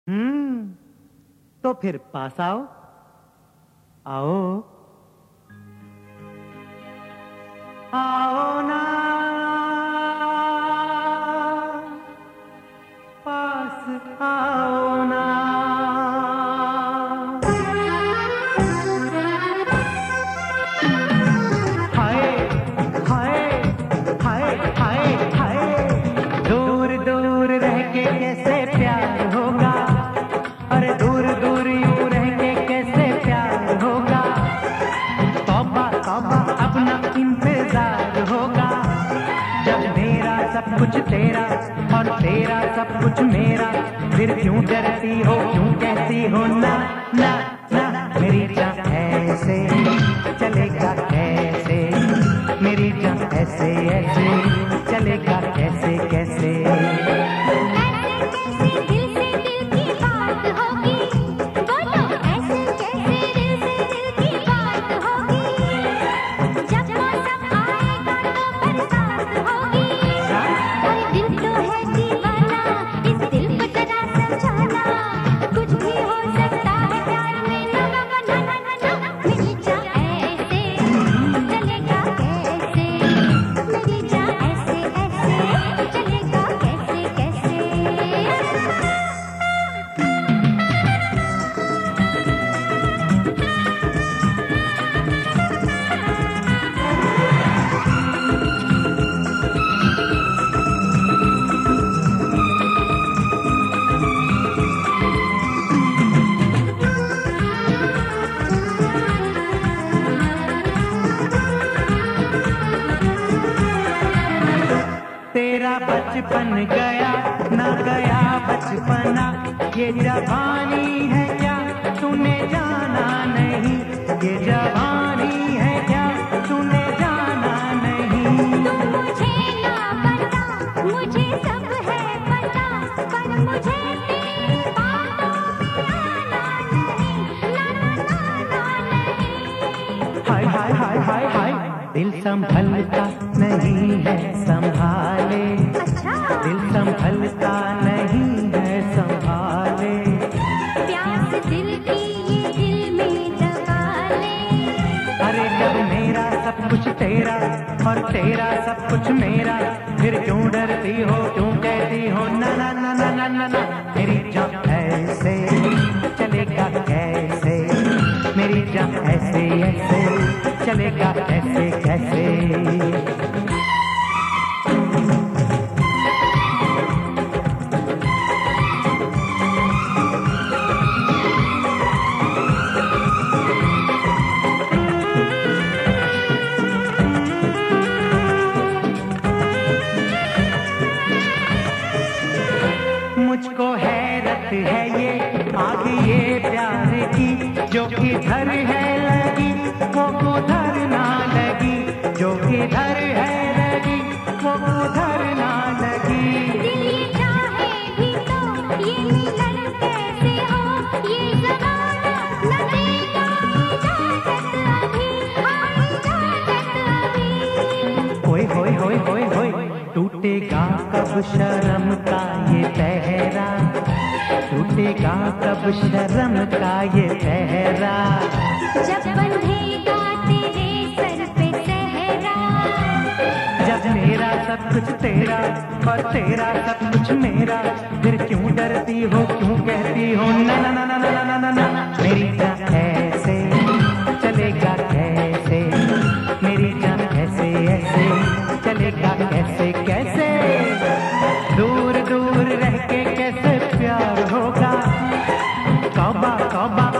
तो फिर पास आओ आओ आओ ना पास आओ ना। हाय हाय हाय हाय हाय दूर दूर रह के कैसे प्यार होगा, अरे दूर दूर यूं रह के कैसे प्यार होगा। तौबा तौबा अपना इंतजार होगा, जब मेरा सब कुछ तेरा और तेरा सब कुछ मेरा, फिर क्यों डरती हो, क्यों कहती हो ना ना ना। मेरी जान ऐसे चलेगा कैसे, मेरी जान ऐसे ऐसे चलेगा कैसे कैसे। तेरा बचपन गया ना गया बचपना, ये जवानी है क्या तूने जाना नहीं, ये जवानी है क्या तूने जाना नहीं। तुम मुझे ना पता, मुझे सब है पता, पर मुझे तेरी बातों में आना नहीं, ना ना ना ना नहीं। हाय हाय हाय हाय हाय दिल संभलता नहीं है संभाले, दिल संभलता नहीं है संभाले। प्यास दिल की ये दिल में दबा ले, अरे जब मेरा सब कुछ तेरा और तेरा सब कुछ मेरा, फिर क्यों डरती हो, क्यों कहती हो ना ना ना ना ना ना ना। मेरी जान ऐसे चलेगा कैसे, मेरी जान ऐसे ऐसे चलेगा कैसे कैसे। मुझको हैरत है ये आग ये प्यार की, जो किधर है लगी वो उधर ना लगी, जो किधर है लगी वो उधर ना लगी। दिल ये चाहे भी तो ये मिलन कैसे हो, ये ज़माना न देगा इजाज़त अभी, हाँ इजाज़त अभी। होए होए होए होए होए टूटेगा कब शर्म का ये पहरा, टूटेगा कब शर्म का ये पहरा। जब बंधेगा तेरे सर पे सहरा, जब मेरा सब कुछ तेरा और तेरा सब कुछ मेरा, फिर क्यों डरती हो, क्यों कहती हो ना ना ना ना ना ना ना ना। मेरी जान ऐसे चलेगा कैसे, मेरी जान ऐसे ऐसे चलेगा कैसे कैसे। दूर दूर रह के कैसे प्यार होगा, तौबा तौबा